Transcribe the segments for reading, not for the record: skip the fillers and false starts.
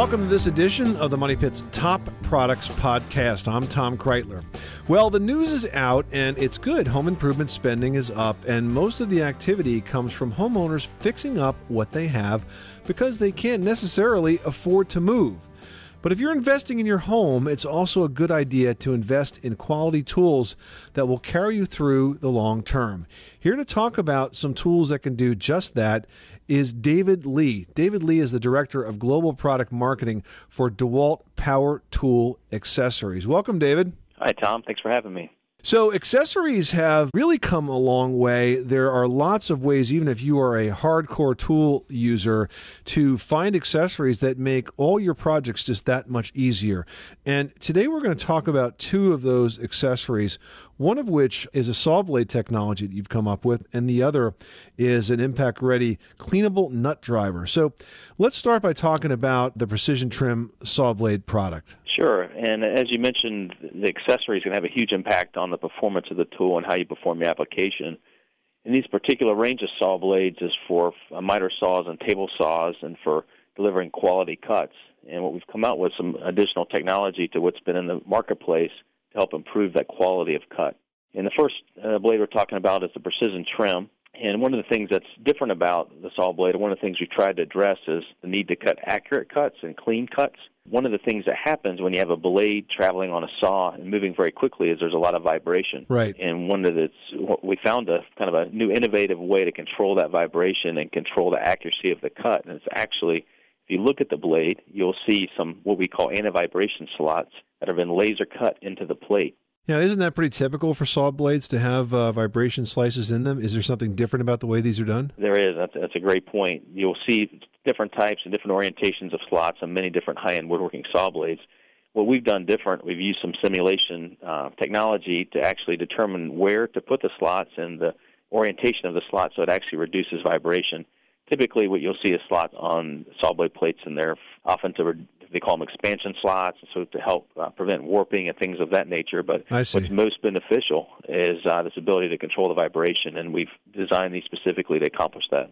Welcome to this edition of the Money Pit's Top Products Podcast. I'm Tom Kreitler. Well, the news is out, and it's good. Home improvement spending is up, and most of the activity comes from homeowners fixing up what they have because they can't necessarily afford to move. But if you're investing in your home, it's also a good idea to invest in quality tools that will carry you through the long term. Here to talk about some tools that can do just that is David Lee. David Lee is the Director of Global Product Marketing for DeWalt Power Tool Accessories. Welcome, David. Hi, Tom. Thanks for having me. So accessories have really come a long way. There are lots of ways, even if you are a hardcore tool user, to find accessories that make all your projects just that much easier. And today we're going to talk about two of those accessories, one of which is a saw blade technology that you've come up with, and the other is an impact-ready cleanable nut driver. So let's start by talking about the Precision Trim saw blade product. Sure. And as you mentioned, the accessories can have a huge impact on the performance of the tool and how you perform your application. And these particular range of saw blades is for miter saws and table saws and for delivering quality cuts. And what we've come out with some additional technology to what's been in the marketplace to help improve that quality of cut. And the first blade we're talking about is the Precision Trim. And one of the things that's different about the saw blade, one of the things we tried to address is the need to cut accurate cuts and clean cuts. One of the things that happens when you have a blade traveling on a saw and moving very quickly is there's a lot of vibration. Right. And we found a kind of a new innovative way to control that vibration and control the accuracy of the cut. And it's actually, if you look at the blade, you'll see some what we call anti-vibration slots that have been laser cut into the plate. Yeah, isn't that pretty typical for saw blades to have vibration slices in them? Is there something different about the way these are done? There is. That's a great point. You'll see different types and different orientations of slots on many different high-end woodworking saw blades. What we've done different, we've used some simulation technology to actually determine where to put the slots and the orientation of the slots so it actually reduces vibration. Typically, what you'll see is slots on saw blade plates, and they're often they call them expansion slots, so to help prevent warping and things of that nature. But what's most beneficial is this ability to control the vibration, and we've designed these specifically to accomplish that.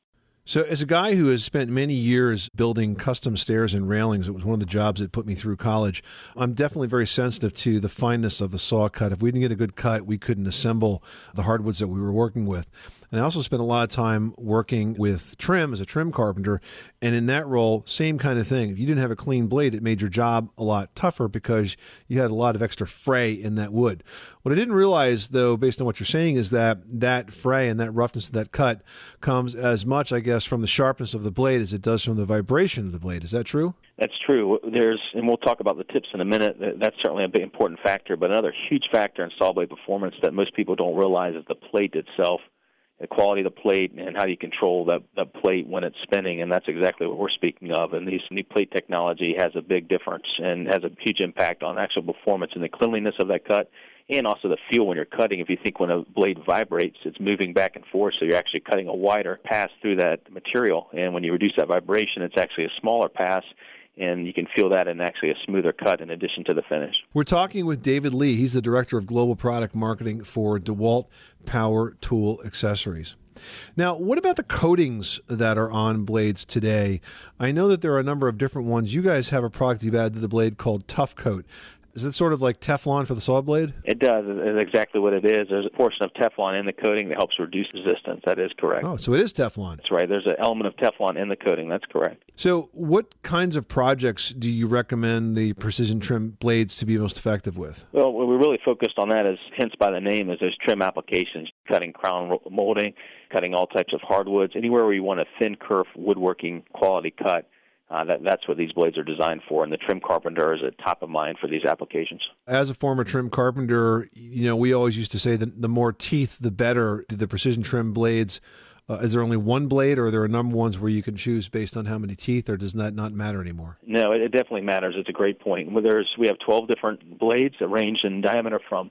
So as a guy who has spent many years building custom stairs and railings, it was one of the jobs that put me through college, I'm definitely very sensitive to the fineness of the saw cut. If we didn't get a good cut, we couldn't assemble the hardwoods that we were working with. And I also spent a lot of time working with trim as a trim carpenter, and in that role, same kind of thing. If you didn't have a clean blade, it made your job a lot tougher because you had a lot of extra fray in that wood. What I didn't realize, though, based on what you're saying, is that fray and that roughness of that cut comes as much, I guess, from the sharpness of the blade as it does from the vibration of the blade. Is that true? That's true. And we'll talk about the tips in a minute. That's certainly a big important factor. But another huge factor in saw blade performance that most people don't realize is the plate itself, the quality of the plate, and how you control that plate when it's spinning. And that's exactly what we're speaking of. And this new plate technology has a big difference and has a huge impact on actual performance and the cleanliness of that cut, and also the feel when you're cutting. If you think when a blade vibrates, it's moving back and forth, so you're actually cutting a wider pass through that material. And when you reduce that vibration, it's actually a smaller pass, and you can feel that in actually a smoother cut in addition to the finish. We're talking with David Lee. He's the Director of Global Product Marketing for DeWalt Power Tool Accessories. Now, what about the coatings that are on blades today? I know that there are a number of different ones. You guys have a product you've added to the blade called Tough Coat. Is it sort of like Teflon for the saw blade? It does. It's exactly what it is. There's a portion of Teflon in the coating that helps reduce resistance. That is correct. Oh, so it is Teflon. That's right. There's an element of Teflon in the coating. That's correct. So what kinds of projects do you recommend the Precision Trim blades to be most effective with? Well, what we're really focused on that is, hence by the name, is those trim applications, cutting crown molding, cutting all types of hardwoods, anywhere where you want a thin kerf woodworking quality cut. That's what these blades are designed for, and the trim carpenter is at top of mind for these applications. As a former trim carpenter, we always used to say that the more teeth, the better. Do the Precision Trim blades, is there only one blade, or are there a number of ones where you can choose based on how many teeth, or does that not matter anymore? No, it definitely matters. It's a great point. We have 12 different blades that range in diameter from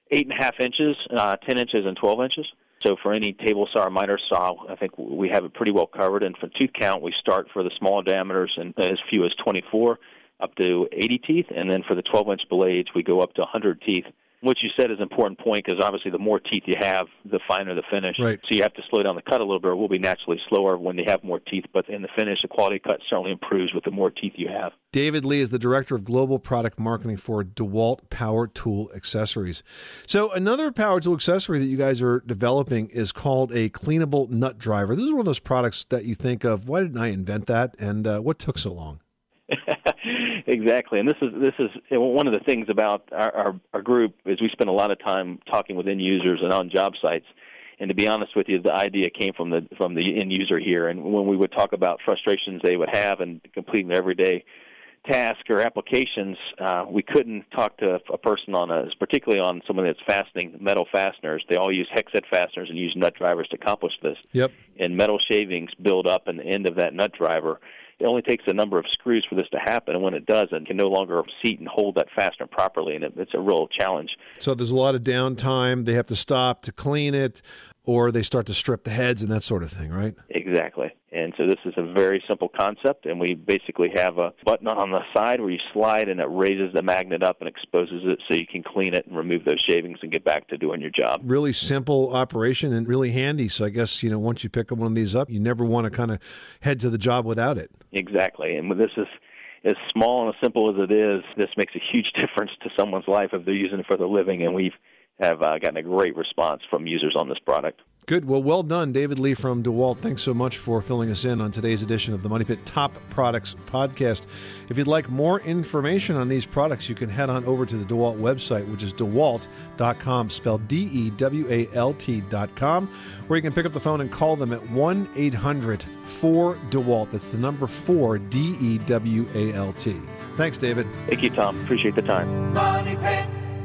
8.5 inches, 10 inches, and 12 inches. So for any table saw or miter saw, I think we have it pretty well covered. And for tooth count, we start for the smaller diameters and as few as 24 up to 80 teeth. And then for the 12-inch blades, we go up to 100 teeth What you said is an important point because obviously the more teeth you have, the finer the finish. Right. So you have to slow down the cut a little bit, or it will be naturally slower when they have more teeth. But in the finish, the quality of cut certainly improves with the more teeth you have. David Lee is the Director of Global Product Marketing for DeWalt Power Tool Accessories. So another power tool accessory that you guys are developing is called a cleanable nut driver. This is one of those products that you think of, why didn't I invent that? And what took so long? Exactly, and this is one of the things about our group is we spend a lot of time talking with end users and on job sites. And to be honest with you, the idea came from the end user here. And when we would talk about frustrations they would have in completing their everyday task or applications, we couldn't talk to a person particularly on someone that's fastening metal fasteners. They all use hex head fasteners and use nut drivers to accomplish this. Yep. And metal shavings build up in the end of that nut driver. It only takes a number of screws for this to happen, and when it does, it can no longer seat and hold that fastener properly, and it's a real challenge. So there's a lot of downtime. They have to stop to clean it, or they start to strip the heads and that sort of thing, right? Exactly. And so this is a very simple concept, and we basically have a button on the side where you slide, and it raises the magnet up and exposes it so you can clean it and remove those shavings and get back to doing your job. Really simple operation and really handy. So I guess, once you pick one of these up, you never want to kind of head to the job without it. Exactly. And this is as small and as simple as it is, this makes a huge difference to someone's life if they're using it for their living, and we've gotten a great response from users on this product. Good. Well done, David Lee from DeWalt. Thanks so much for filling us in on today's edition of the Money Pit Top Products Podcast. If you'd like more information on these products, you can head on over to the DeWalt website, which is DeWalt.com, spelled DEWALT.com, where you can pick up the phone and call them at 1-800-4DEWALT. That's the number 4, DEWALT. Thanks, David. Thank you, Tom. Appreciate the time. Money Pit.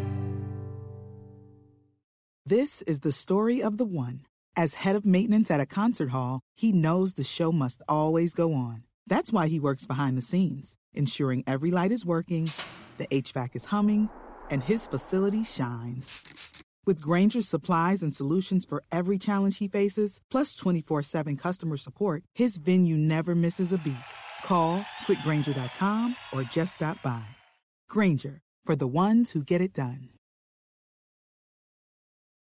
This is the story of the one. As head of maintenance at a concert hall, he knows the show must always go on. That's why he works behind the scenes, ensuring every light is working, the HVAC is humming, and his facility shines. With Grainger's supplies and solutions for every challenge he faces, plus 24/7 customer support, his venue never misses a beat. Call quickgrainger.com or just stop by. Grainger, for the ones who get it done.